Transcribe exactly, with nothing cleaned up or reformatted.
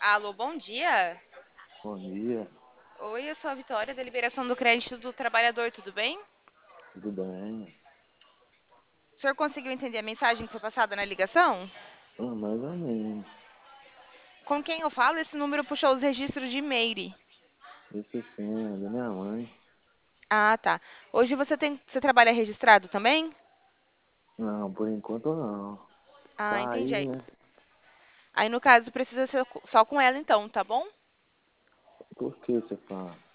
Alô, bom dia. Bom dia, Oi, eu sou a Vitória, da Liberação do Crédito do Trabalhador, tudo bem? tudo bem? O senhor conseguiu entender a mensagem que foi passada na ligação? Ah, mais ou menos. Com quem eu falo, esse número puxou os registros de Meire. Isso sim, é da minha mãe. Ah, tá. Hoje você tem, você trabalha registrado também? Não, por enquanto não. Ah, Tá entendi. aí, Aí, né? aí, no caso precisa ser co- só com ela então, tá bom? Por que você fala?